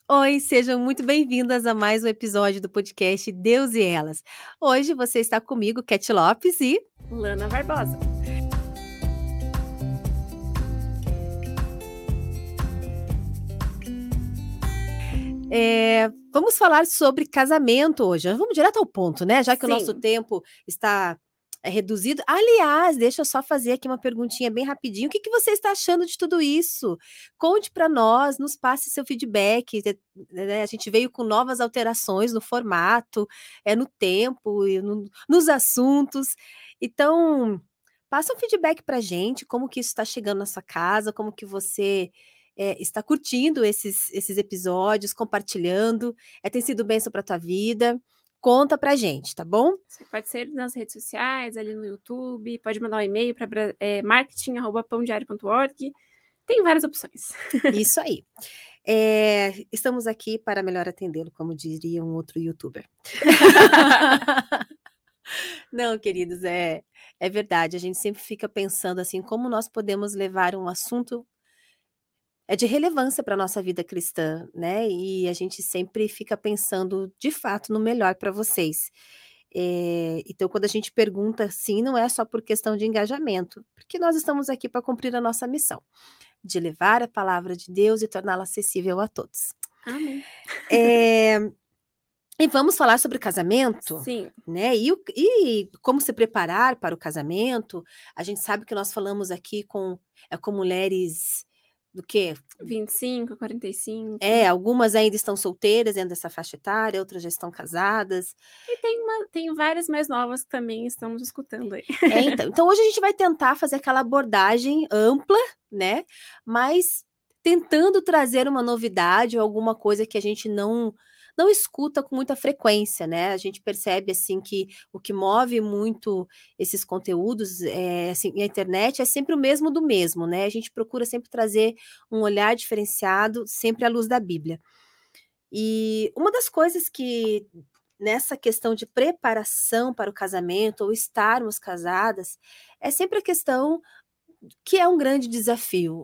Oi, sejam muito bem-vindas a mais um episódio do podcast Deus e Elas. Hoje você está comigo, Cat Lopes e Lana Barbosa. vamos falar sobre casamento hoje. Vamos direto ao ponto, né? Já que o nosso Sim. tempo está reduzido. Aliás, deixa eu só fazer aqui uma perguntinha bem rapidinho. O que você está achando de tudo isso? Conte para nós, nos passe seu feedback. Né? A gente veio com novas alterações no formato, no tempo, e nos assuntos. Então, passa um feedback para a gente, como que isso está chegando na sua casa, como que você está curtindo esses episódios, compartilhando. Tem sido bênção para a tua vida. Conta pra gente, tá bom? Você pode ser nas redes sociais, ali no YouTube, pode mandar um e-mail para marketing@pãodiario.org. Tem várias opções. Isso aí. Estamos aqui para melhor atendê-lo, como diria um outro youtuber. Não, queridos, é verdade. A gente sempre fica pensando assim, como nós podemos levar um assunto de relevância para a nossa vida cristã, né? E a gente sempre fica pensando, de fato, no melhor para vocês. Então, quando a gente pergunta assim, não é só por questão de engajamento, porque nós estamos aqui para cumprir a nossa missão, de levar a palavra de Deus e torná-la acessível a todos. Amém. E vamos falar sobre casamento? Sim. Né? E como se preparar para o casamento. A gente sabe que nós falamos aqui com mulheres do quê? 25, 45. Algumas ainda estão solteiras dentro dessa faixa etária, outras já estão casadas. E tem várias mais novas que também estamos escutando aí. Então hoje a gente vai tentar fazer aquela abordagem ampla, né? Mas tentando trazer uma novidade ou alguma coisa que a gente não escuta com muita frequência, né? A gente percebe assim que o que move muito esses conteúdos, assim, a internet é sempre o mesmo do mesmo, né? A gente procura sempre trazer um olhar diferenciado, sempre à luz da Bíblia. E uma das coisas que nessa questão de preparação para o casamento ou estarmos casadas, é sempre a questão que é um grande desafio.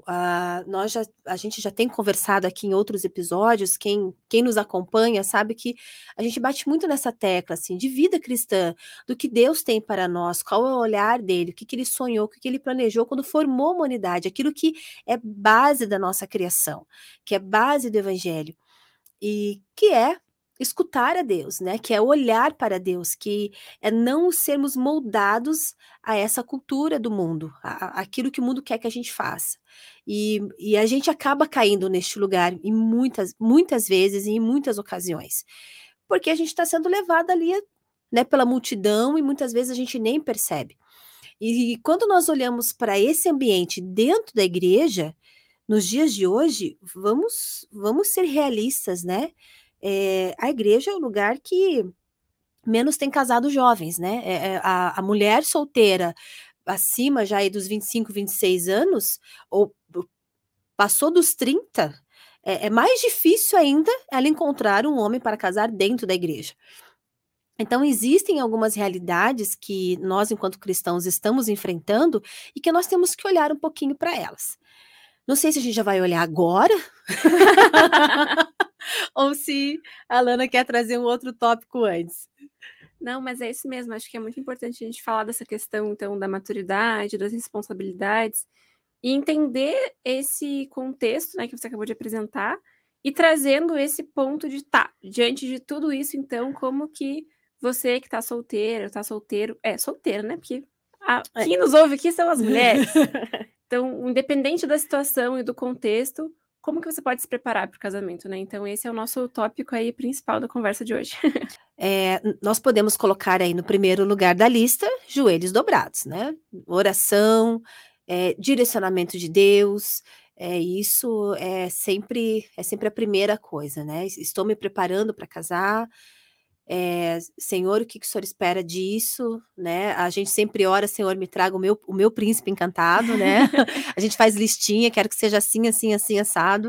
A gente já tem conversado aqui em outros episódios, quem nos acompanha sabe que a gente bate muito nessa tecla, assim, de vida cristã, do que Deus tem para nós, qual é o olhar dele, o que ele sonhou, o que ele planejou quando formou a humanidade, aquilo que é base da nossa criação, que é base do evangelho, e que é escutar a Deus, né? Que é olhar para Deus, que é não sermos moldados a essa cultura do mundo, aquilo que o mundo quer que a gente faça. E a gente acaba caindo neste lugar em muitas vezes e em muitas ocasiões, porque a gente está sendo levado ali, né, pela multidão, e muitas vezes a gente nem percebe. E quando nós olhamos para esse ambiente dentro da igreja, nos dias de hoje, vamos ser realistas, né? A igreja é o lugar que menos tem casado jovens, né? A mulher solteira acima já aí dos 25, 26 anos, ou passou dos 30, é mais difícil ainda ela encontrar um homem para casar dentro da igreja. Então, existem algumas realidades que nós, enquanto cristãos, estamos enfrentando e que nós temos que olhar um pouquinho para elas. Não sei se a gente já vai olhar agora ou se a Lana quer trazer um outro tópico antes. Não, mas é isso mesmo. Acho que é muito importante a gente falar dessa questão, então, da maturidade, das responsabilidades, e entender esse contexto, né, que você acabou de apresentar, e trazendo esse ponto de, diante de tudo isso, então, como que você que tá solteira, tá solteiro, solteira, né, porque quem nos ouve aqui são as mulheres. Então, independente da situação e do contexto, como que você pode se preparar para o casamento, né? Então, esse é o nosso tópico aí principal da conversa de hoje. Nós podemos colocar aí no primeiro lugar da lista, joelhos dobrados, né? Oração, direcionamento de Deus, isso é sempre a primeira coisa, né? Estou me preparando para casar, Senhor, o que o Senhor espera disso, né? A gente sempre ora, Senhor, me traga o meu príncipe encantado, né? A gente faz listinha, quero que seja assim, assim, assim, assado.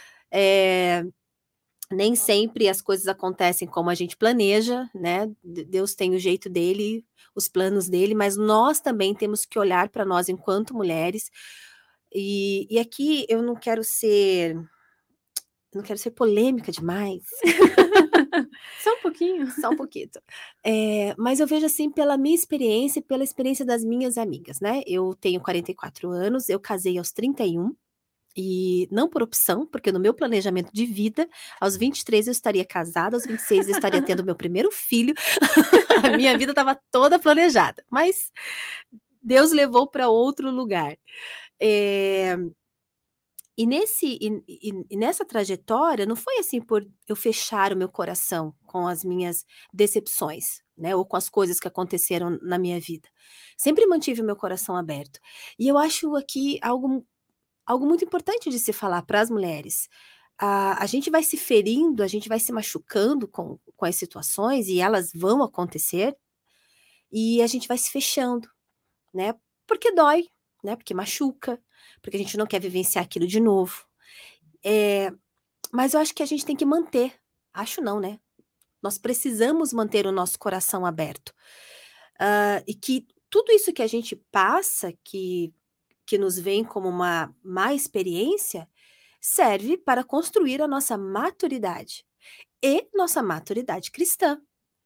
Nem sempre as coisas acontecem como a gente planeja, né? Deus tem o jeito dele, os planos dele, mas nós também temos que olhar para nós enquanto mulheres. E aqui eu não quero ser não quero ser polêmica demais. Só um pouquinho. Só um pouquinho. Mas eu vejo assim pela minha experiência e pela experiência das minhas amigas, né? Eu tenho 44 anos, eu casei aos 31, e não por opção, porque no meu planejamento de vida, aos 23 eu estaria casada, aos 26 eu estaria tendo meu primeiro filho. A minha vida estava toda planejada, mas Deus levou para outro lugar. E nessa trajetória, não foi assim por eu fechar o meu coração com as minhas decepções, né, ou com as coisas que aconteceram na minha vida. Sempre mantive o meu coração aberto. E eu acho aqui algo muito importante de se falar para as mulheres. A gente vai se ferindo, a gente vai se machucando com as situações, e elas vão acontecer, e a gente vai se fechando, né? Porque dói, né? Porque machuca, porque a gente não quer vivenciar aquilo de novo. Mas eu acho que a gente tem que manter. Acho não, né? Nós precisamos manter o nosso coração aberto. E que tudo isso que a gente passa, que nos vem como uma má experiência, serve para construir a nossa maturidade e nossa maturidade cristã.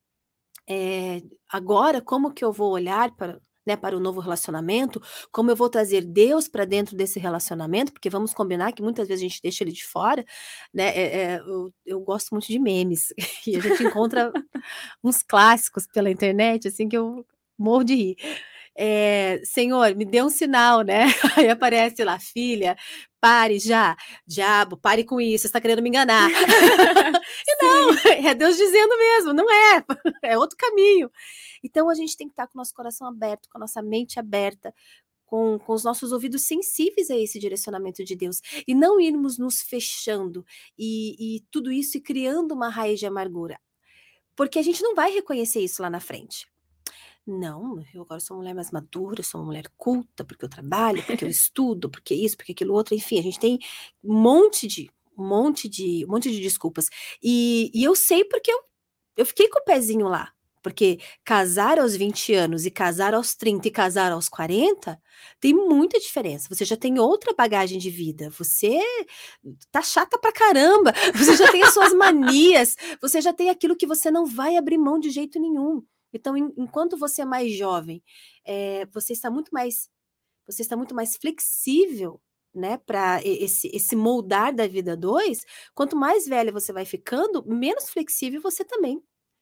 Agora, como que eu vou olhar para o novo relacionamento? Como eu vou trazer Deus para dentro desse relacionamento? Porque vamos combinar que muitas vezes a gente deixa ele de fora, né? Eu gosto muito de memes e a gente encontra uns clássicos pela internet, assim, que eu morro de rir. Senhor, me dê um sinal, né? Aí aparece lá, filha, pare já, diabo, pare com isso, você está querendo me enganar. E não, é Deus dizendo mesmo, não é, é outro caminho. Então a gente tem que estar com o nosso coração aberto, com a nossa mente aberta, com os nossos ouvidos sensíveis a esse direcionamento de Deus, e não irmos nos fechando e tudo isso e criando uma raiz de amargura, porque a gente não vai reconhecer isso lá na frente. Não, eu agora sou uma mulher mais madura, sou uma mulher culta, porque eu trabalho, porque eu estudo, porque isso, porque aquilo outro, enfim, a gente tem um monte de desculpas. E eu sei porque eu fiquei com o pezinho lá, porque casar aos 20 anos e casar aos 30 e casar aos 40 tem muita diferença. Você já tem outra bagagem de vida, você tá chata pra caramba, você já tem as suas manias, você já tem aquilo que você não vai abrir mão de jeito nenhum. Então, enquanto você é mais jovem, você está muito mais flexível, né, para esse moldar da vida dois. Quanto mais velha você vai ficando, menos flexível você também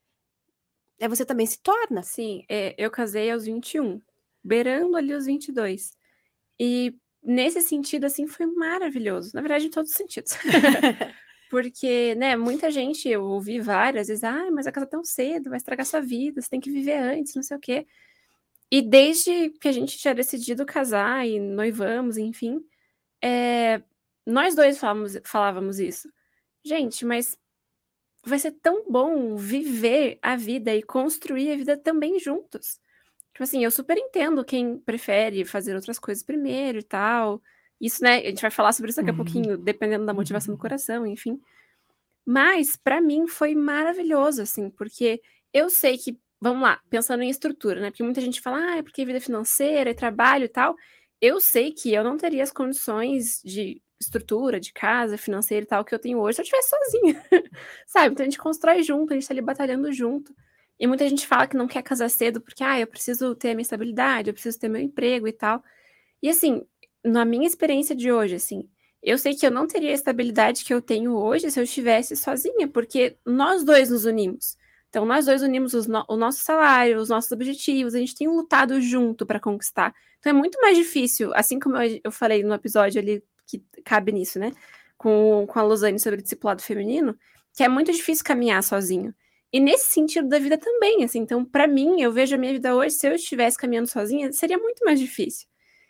se torna. Sim, eu casei aos 21, beirando ali os 22. E nesse sentido, assim, foi maravilhoso. Na verdade, em todos os sentidos. Porque, né, muita gente, eu ouvi várias vezes, mas vai casar tão cedo, vai estragar sua vida, você tem que viver antes, não sei o quê. E desde que a gente tinha decidido casar e noivamos, enfim, nós dois falávamos isso. Gente, mas vai ser tão bom viver a vida e construir a vida também juntos. Tipo assim, eu super entendo quem prefere fazer outras coisas primeiro e tal. Isso, né, a gente vai falar sobre isso daqui a pouquinho, dependendo da motivação do coração, enfim. Mas, pra mim, foi maravilhoso, assim, porque eu sei que, vamos lá, pensando em estrutura, né? Porque muita gente fala, é porque vida financeira, é trabalho e tal. Eu sei que eu não teria as condições de estrutura, de casa, financeira e tal, que eu tenho hoje se eu estivesse sozinha, sabe? Então a gente constrói junto, a gente tá ali batalhando junto. E muita gente fala que não quer casar cedo porque, eu preciso ter a minha estabilidade, eu preciso ter meu emprego e tal. E assim, na minha experiência de hoje, assim, eu sei que eu não teria a estabilidade que eu tenho hoje se eu estivesse sozinha, porque nós dois nos unimos. Então, nós dois unimos o nosso salário, os nossos objetivos, a gente tem lutado junto para conquistar. Então, é muito mais difícil, assim como eu falei no episódio ali que cabe nisso, né? Com a Losane sobre o discipulado feminino, que é muito difícil caminhar sozinho. E nesse sentido da vida também, assim. Então, para mim, eu vejo a minha vida hoje, se eu estivesse caminhando sozinha, seria muito mais difícil.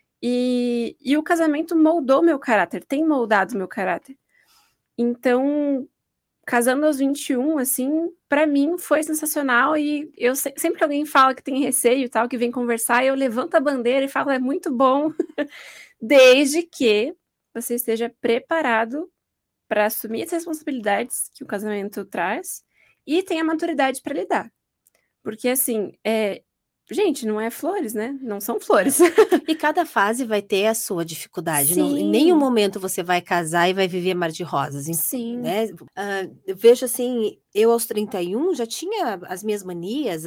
E o casamento moldou meu caráter, tem moldado meu caráter. Então, casando aos 21, assim, pra mim foi sensacional. E eu sempre que alguém fala que tem receio e tal, que vem conversar, eu levanto a bandeira e falo, é muito bom, desde que você esteja preparado para assumir as responsabilidades que o casamento traz e tenha maturidade para lidar. Porque, assim, gente, não é flores, né? Não são flores. E cada fase vai ter a sua dificuldade. Em nenhum Sim, momento você vai casar e vai viver mar de rosas, sim, né? Eu vejo assim, eu aos 31 já tinha as minhas manias,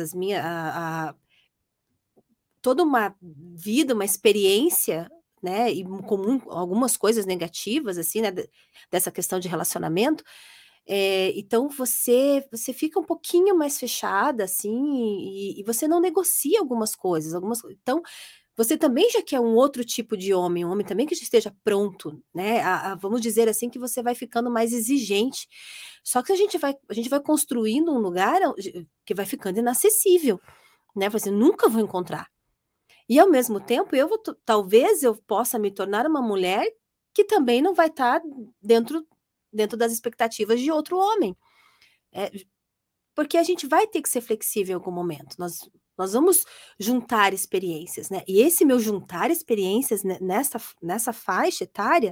toda uma vida, uma experiência, né? E algumas coisas negativas, assim, né? Dessa questão de relacionamento. Então você fica um pouquinho mais fechada, assim, e você não negocia algumas coisas, então você também já quer um outro tipo de homem, um homem também que já esteja pronto, né? Vamos dizer assim que você vai ficando mais exigente. Só que a gente vai construindo um lugar que vai ficando inacessível, né? Você nunca vou encontrar. E ao mesmo tempo, talvez eu possa me tornar uma mulher que também não vai estar dentro das expectativas de outro homem. É, porque a gente vai ter que ser flexível em algum momento. Nós vamos juntar experiências, né? E esse meu juntar experiências nessa faixa etária,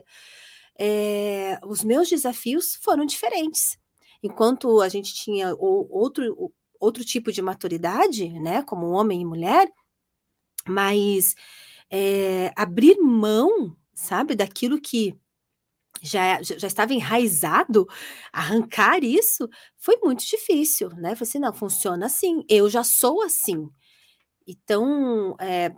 os meus desafios foram diferentes. Enquanto a gente tinha outro tipo de maturidade, né? Como homem e mulher, mas abrir mão, sabe, daquilo que já estava enraizado, arrancar isso foi muito difícil, né? Falei assim, não, funciona assim, eu já sou assim. Então,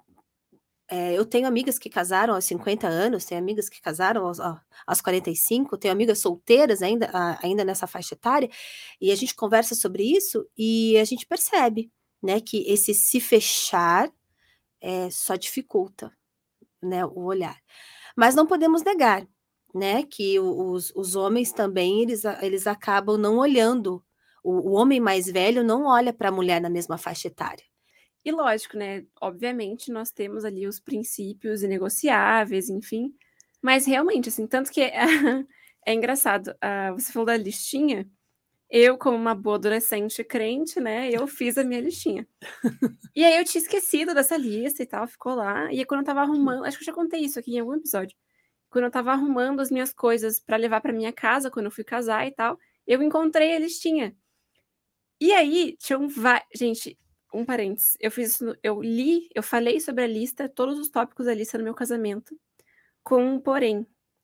eu tenho amigas que casaram aos 50 anos, tenho amigas que casaram aos 45, tenho amigas solteiras ainda nessa faixa etária, e a gente conversa sobre isso e a gente percebe, né, que esse se fechar só dificulta, né, o olhar. Mas não podemos negar, né, que os homens também, eles acabam não olhando, o homem mais velho não olha para a mulher na mesma faixa etária. e lógico, né? Obviamente, nós temos ali os princípios inegociáveis, enfim. Mas realmente, assim, tanto que é engraçado. Você falou da listinha. Eu, como uma boa adolescente crente, né? Eu fiz a minha listinha. E aí eu tinha esquecido dessa lista e tal, ficou lá. E aí quando eu tava arrumando, acho que eu já contei isso aqui em algum episódio. Quando eu tava arrumando as minhas coisas pra levar pra minha casa, quando eu fui casar e tal, eu encontrei a listinha. E aí, tinha gente, um parênteses. Eu fiz isso, eu falei sobre a lista, todos os tópicos da lista no meu casamento, com um porém.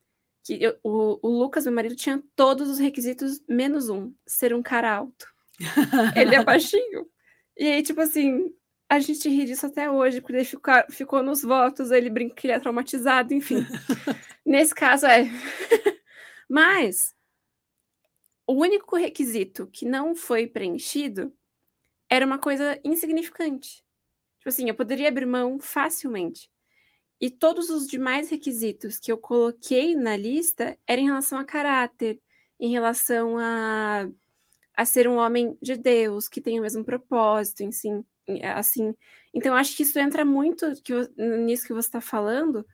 O Lucas, meu marido, tinha todos os requisitos menos um, ser um cara alto. Ele é baixinho. E aí, tipo assim, a gente ri disso até hoje, porque ele ficou nos votos, ele brinca que ele é traumatizado, enfim. Nesse caso, Mas, o único requisito que não foi preenchido era uma coisa insignificante. Tipo assim, eu poderia abrir mão facilmente. E todos os demais requisitos que eu coloquei na lista eram em relação a caráter, em relação a ser um homem de Deus, que tem o mesmo propósito, assim. Então, eu acho que isso entra muito nisso que você está falando,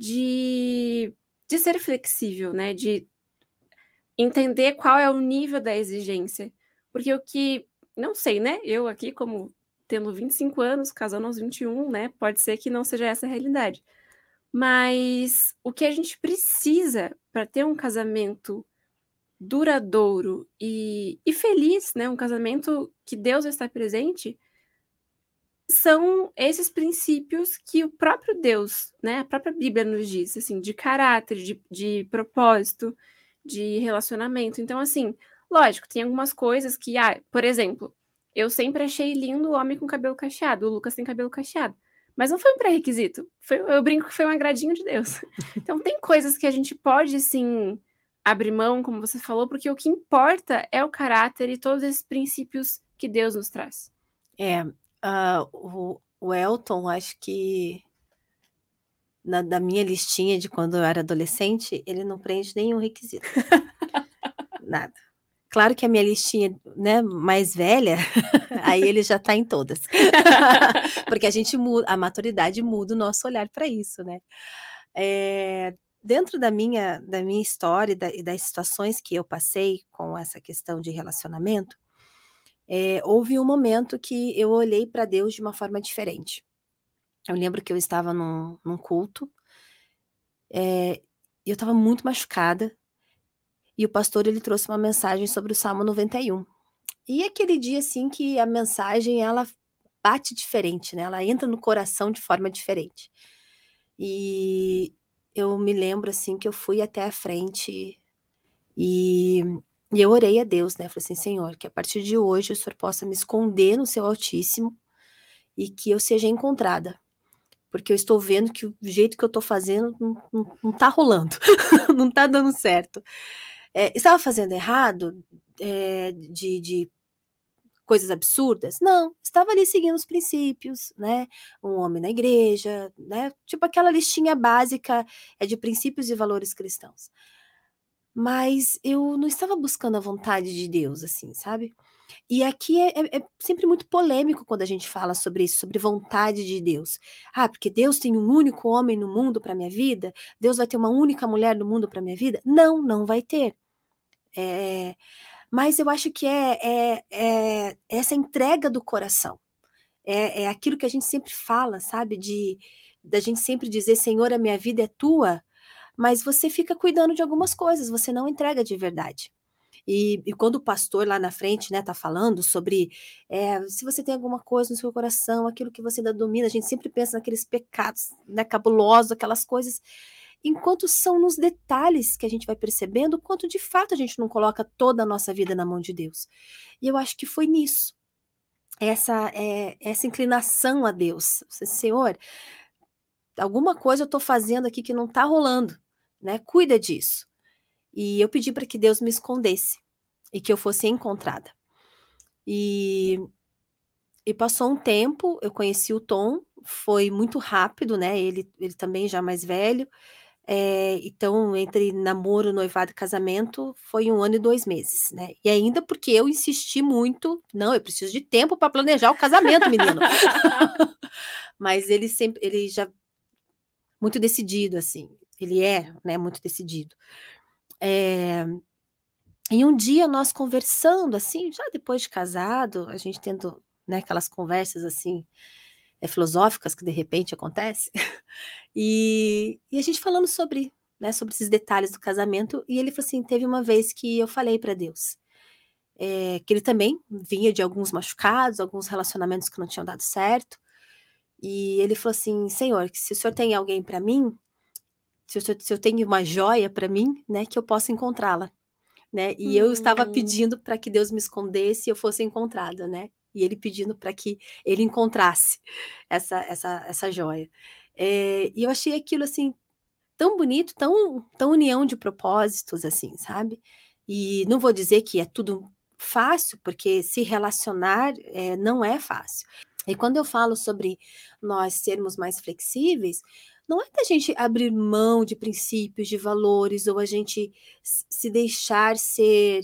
de ser flexível, né? De entender qual é o nível da exigência. Porque o que, não sei, né? Eu aqui, como tendo 25 anos, casando aos 21, né? Pode ser que não seja essa a realidade. Mas o que a gente precisa para ter um casamento duradouro e feliz, né? Um casamento que Deus está presente, são esses princípios que o próprio Deus, né? A própria Bíblia nos diz, assim, de caráter, de propósito, de relacionamento. Então, assim, lógico, tem algumas coisas que, por exemplo, eu sempre achei lindo o homem com cabelo cacheado, o Lucas tem cabelo cacheado. Mas não foi um pré-requisito. Eu brinco que foi um agradinho de Deus. Então, tem coisas que a gente pode, sim, abrir mão, como você falou, porque o que importa é o caráter e todos esses princípios que Deus nos traz. O Elton, acho que da minha listinha de quando eu era adolescente, ele não preenche nenhum requisito. Nada. Claro que a minha listinha, né, mais velha, aí ele já está em todas. Porque a maturidade muda o nosso olhar para isso, né? Dentro da minha história e das situações que eu passei com essa questão de relacionamento, houve um momento que eu olhei para Deus de uma forma diferente. Eu lembro que eu estava num culto, e eu estava muito machucada, e o pastor ele trouxe uma mensagem sobre o Salmo 91. E aquele dia, assim, que a mensagem ela bate diferente, né? Ela entra no coração de forma diferente. E eu me lembro, assim, que eu fui até a frente e eu orei a Deus, né? Falei assim, Senhor, que a partir de hoje o Senhor possa me esconder no Seu Altíssimo e que eu seja encontrada. Porque eu estou vendo que o jeito que eu estou fazendo não tá rolando, não tá dando certo. Estava fazendo errado de coisas absurdas? Não, estava ali seguindo os princípios, né? Um homem na igreja, né? Tipo aquela listinha básica de princípios e valores cristãos. Mas eu não estava buscando a vontade de Deus, assim, sabe? E aqui é sempre muito polêmico quando a gente fala sobre isso, sobre vontade de Deus. Ah, porque Deus tem um único homem no mundo para minha vida? Deus vai ter uma única mulher no mundo para minha vida? Não, não vai ter. Mas eu acho que é essa entrega do coração. É aquilo que a gente sempre fala, sabe? Da gente sempre dizer, Senhor, a minha vida é tua, mas você fica cuidando de algumas coisas, você não entrega de verdade. E quando o pastor lá na frente, né, tá falando sobre se você tem alguma coisa no seu coração, aquilo que você ainda domina, a gente sempre pensa naqueles pecados, né, cabulosos, aquelas coisas, enquanto são nos detalhes que a gente vai percebendo o quanto de fato a gente não coloca toda a nossa vida na mão de Deus. E eu acho que foi nisso, essa inclinação a Deus. Senhor, alguma coisa eu estou fazendo aqui que não está rolando, né? Cuida disso. E eu pedi para que Deus me escondesse e que eu fosse encontrada. E passou um tempo, eu conheci o Tom, foi muito rápido, né? Ele também já mais velho. Então, entre namoro, noivado e casamento, foi 1 ano e 2 meses, né? E ainda porque eu insisti muito, não, eu preciso de tempo para planejar o casamento, menino. Mas ele já muito decidido, assim. Ele né, muito decidido. E um dia nós conversando, assim, já depois de casado, a gente tendo, né, aquelas conversas, assim, filosóficas que de repente acontece, e a gente falando sobre, né, sobre esses detalhes do casamento, e ele falou assim, teve uma vez que eu falei para Deus, que ele também vinha de alguns machucados, alguns relacionamentos que não tinham dado certo, e ele falou assim, Senhor, se o Senhor tem alguém para mim, se eu tenho uma joia para mim, né, que eu possa encontrá-la. Né? E eu estava pedindo para que Deus me escondesse e eu fosse encontrada, né? E ele pedindo para que ele encontrasse essa joia. E eu achei aquilo assim tão bonito, tão união de propósitos, assim, sabe? E não vou dizer que é tudo fácil, porque se relacionar não é fácil. E quando eu falo sobre nós sermos mais flexíveis, não é da gente abrir mão de princípios, de valores, ou a gente se deixar ser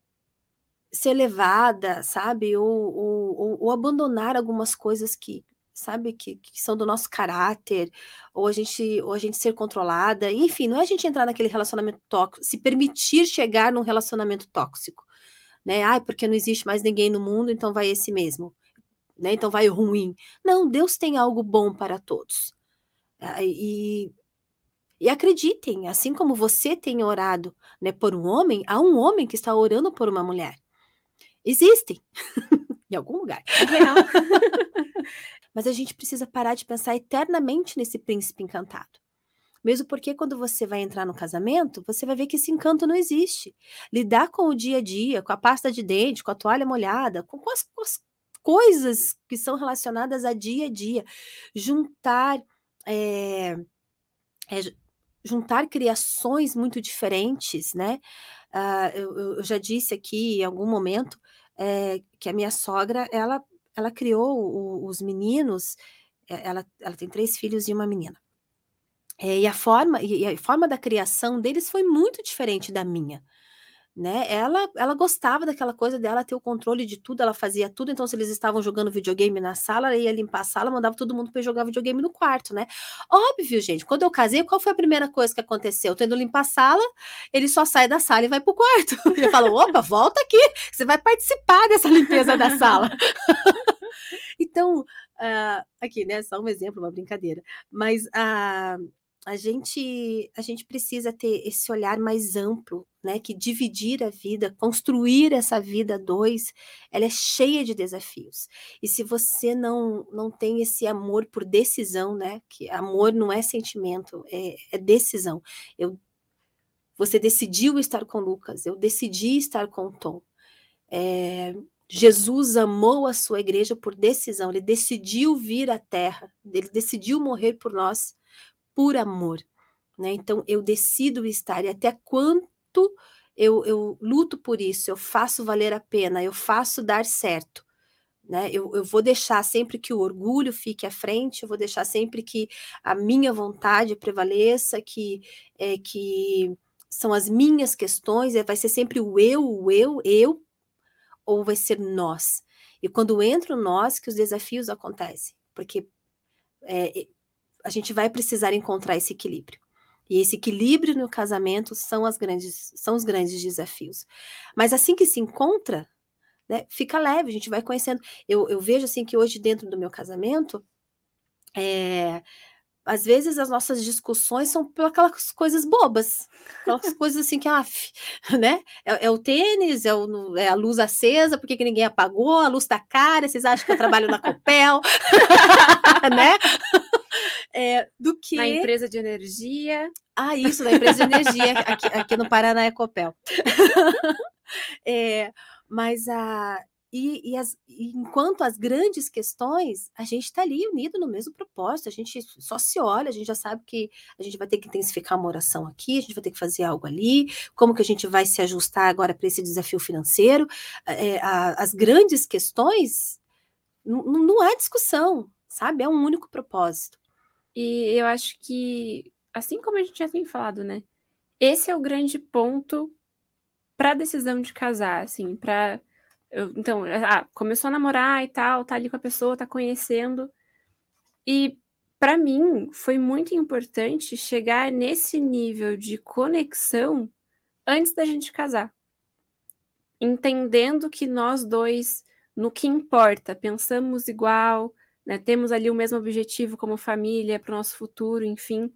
levada, sabe? Ou abandonar algumas coisas que, sabe, que são do nosso caráter, ou a gente ser controlada, enfim, não é a gente entrar naquele relacionamento tóxico, se permitir chegar num relacionamento tóxico, né? Ai, porque não existe mais ninguém no mundo, então vai esse mesmo, né? Então vai o ruim. Não, Deus tem algo bom para todos. E acreditem, assim como você tem orado, né, por um homem, há um homem que está orando por uma mulher. Existem, em algum lugar. É real. Mas a gente precisa parar de pensar eternamente nesse príncipe encantado. Mesmo porque quando você vai entrar no casamento, você vai ver que esse encanto não existe. Lidar com o dia a dia, com a pasta de dente, com a toalha molhada, com as coisas que são relacionadas a dia, juntar juntar criações muito diferentes, né? Eu já disse aqui em algum momento que a minha sogra, ela criou os meninos, ela tem 3 filhos e uma menina. E a forma da criação deles foi muito diferente da minha, né? Ela gostava daquela coisa dela ter o controle de tudo, ela fazia tudo, então se eles estavam jogando videogame na sala, ela ia limpar a sala, mandava todo mundo para jogar videogame no quarto, né? Óbvio, gente, quando eu casei, qual foi a primeira coisa que aconteceu? Eu tô indo limpar a sala, ele só sai da sala e vai pro quarto. Eu falo, opa, volta aqui, você vai participar dessa limpeza da sala. Então, aqui, né, só um exemplo, uma brincadeira, mas a gente precisa ter esse olhar mais amplo, né, que dividir a vida, construir essa vida a dois, ela é cheia de desafios. E se você não tem esse amor por decisão, né, que amor não é sentimento, é decisão. Você decidiu estar com o Lucas, eu decidi estar com o Tom. Jesus amou a sua igreja por decisão, ele decidiu vir à terra, ele decidiu morrer por nós por amor, né? Então eu decido estar, e até quanto eu luto por isso, eu faço valer a pena, eu faço dar certo, né? Eu vou deixar sempre que o orgulho fique à frente, eu vou deixar sempre que a minha vontade prevaleça, que são as minhas questões, vai ser sempre o eu, ou vai ser nós? E quando entra o nós, que os desafios acontecem, porque a gente vai precisar encontrar esse equilíbrio. E esse equilíbrio no casamento são os grandes desafios. Mas assim que se encontra, né, fica leve, a gente vai conhecendo. Eu vejo assim que hoje dentro do meu casamento, às vezes as nossas discussões são por aquelas coisas bobas, aquelas coisas assim que, né? É o tênis, é a luz acesa, por que ninguém apagou? A luz tá cara, vocês acham que eu trabalho na Copel? Né? Do que... Na empresa de energia. Isso, na empresa de energia, aqui no Paraná é Copel. Mas enquanto as grandes questões, a gente está ali unido no mesmo propósito, a gente só se olha, a gente já sabe que a gente vai ter que intensificar uma oração aqui, a gente vai ter que fazer algo ali, como que a gente vai se ajustar agora para esse desafio financeiro. As grandes questões, não há discussão, sabe? É um único propósito. E eu acho que, assim como a gente já tem falado, né? Esse é o grande ponto para a decisão de casar, assim, então, começou a namorar e tal, tá ali com a pessoa, tá conhecendo. E para mim foi muito importante chegar nesse nível de conexão antes da gente casar. Entendendo que nós dois, no que importa, pensamos igual, né, temos ali o mesmo objetivo como família, para o nosso futuro, enfim.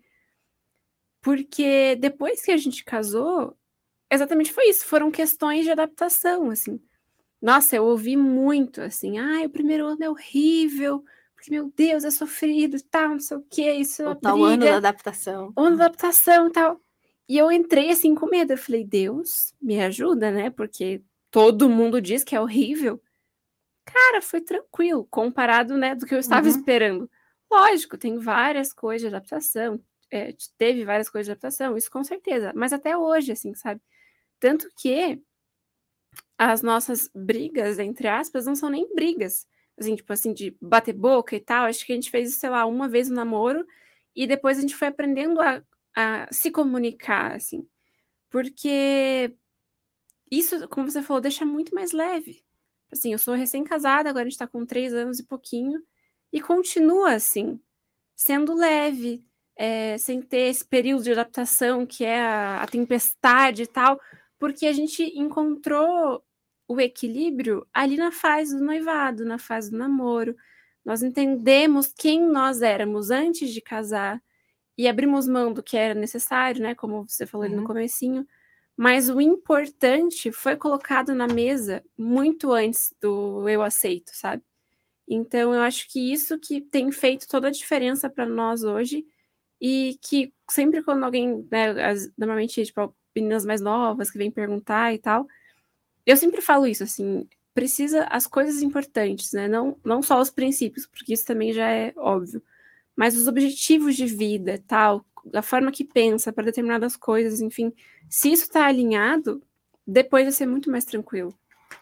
Porque depois que a gente casou, exatamente foi isso, foram questões de adaptação, assim. Nossa, eu ouvi muito, assim, o primeiro ano é horrível, porque, meu Deus, é sofrido e tal, não sei o quê, isso é uma briga. O ano da adaptação. O ano da adaptação e tal. E eu entrei, assim, com medo, eu falei, Deus, me ajuda, né, porque todo mundo diz que é horrível. Cara, foi tranquilo, comparado, né, do que eu estava esperando. Lógico, tem várias coisas de adaptação, teve várias coisas de adaptação, isso com certeza, mas até hoje, assim, sabe? Tanto que as nossas brigas, entre aspas, não são nem brigas, assim, tipo assim, de bater boca e tal. Acho que a gente fez isso, sei lá, uma vez no namoro, e depois a gente foi aprendendo a se comunicar, assim, porque isso, como você falou, deixa muito mais leve. Assim, eu sou recém-casada, agora a gente tá com 3 anos e pouquinho, e continua assim, sendo leve, sem ter esse período de adaptação que é a tempestade e tal, porque a gente encontrou o equilíbrio ali na fase do noivado, na fase do namoro. Nós entendemos quem nós éramos antes de casar e abrimos mão do que era necessário, né? Como você falou ali no comecinho. Mas o importante foi colocado na mesa muito antes do eu aceito, sabe? Então, eu acho que isso que tem feito toda a diferença para nós hoje, e que sempre quando alguém, né, normalmente, tipo, meninas mais novas que vêm perguntar e tal, eu sempre falo isso, assim, precisa as coisas importantes, né? Não só os princípios, porque isso também já é óbvio, mas os objetivos de vida, tal, a forma que pensa para determinadas coisas, enfim, se isso está alinhado, depois vai ser muito mais tranquilo.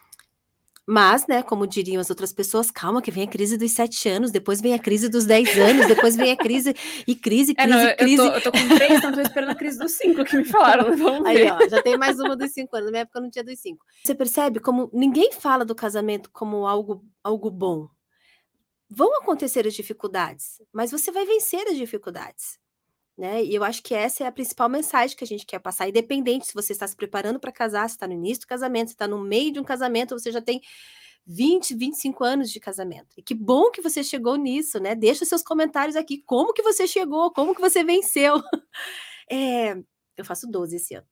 Mas, né, como diriam as outras pessoas, calma que vem a crise dos 7 anos, depois vem a crise dos 10 anos, depois vem a crise, e crise. Eu tô com 3, então tô esperando a crise dos 5 que me falaram, vamos ver. Aí, ó, já tem mais uma dos 5 anos, na minha época não tinha dos 5. Você percebe como ninguém fala do casamento como algo bom. Vão acontecer as dificuldades, mas você vai vencer as dificuldades, né? E eu acho que essa é a principal mensagem que a gente quer passar, independente se você está se preparando para casar, se está no início do casamento, se está no meio de um casamento, você já tem 20, 25 anos de casamento. E que bom que você chegou nisso, né? Deixa seus comentários aqui. Como que você chegou? Como que você venceu? Eu faço 12 esse ano.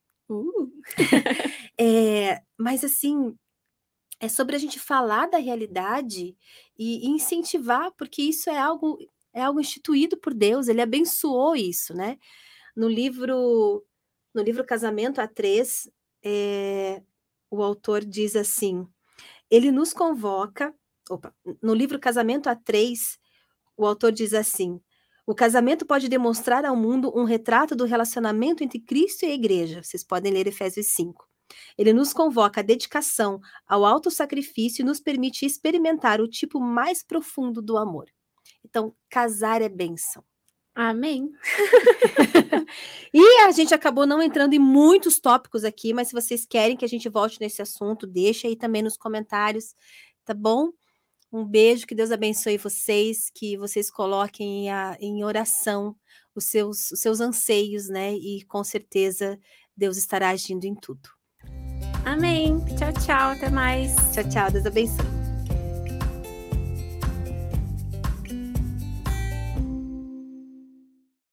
Mas assim, é sobre a gente falar da realidade e incentivar, porque isso é algo instituído por Deus, ele abençoou isso, né? No livro Casamento a 3, o autor diz assim, ele nos convoca, no livro Casamento a 3, o autor diz assim, o casamento pode demonstrar ao mundo um retrato do relacionamento entre Cristo e a igreja. Vocês podem ler Efésios 5. Ele nos convoca à dedicação, ao autossacrifício e nos permite experimentar o tipo mais profundo do amor. Então, casar é bênção. Amém. E a gente acabou não entrando em muitos tópicos aqui, mas se vocês querem que a gente volte nesse assunto, deixa aí também nos comentários, tá bom? Um beijo, que Deus abençoe vocês, que vocês coloquem em oração os seus anseios, né? E com certeza Deus estará agindo em tudo. Amém. Tchau, tchau. Até mais. Tchau, tchau. Deus abençoe.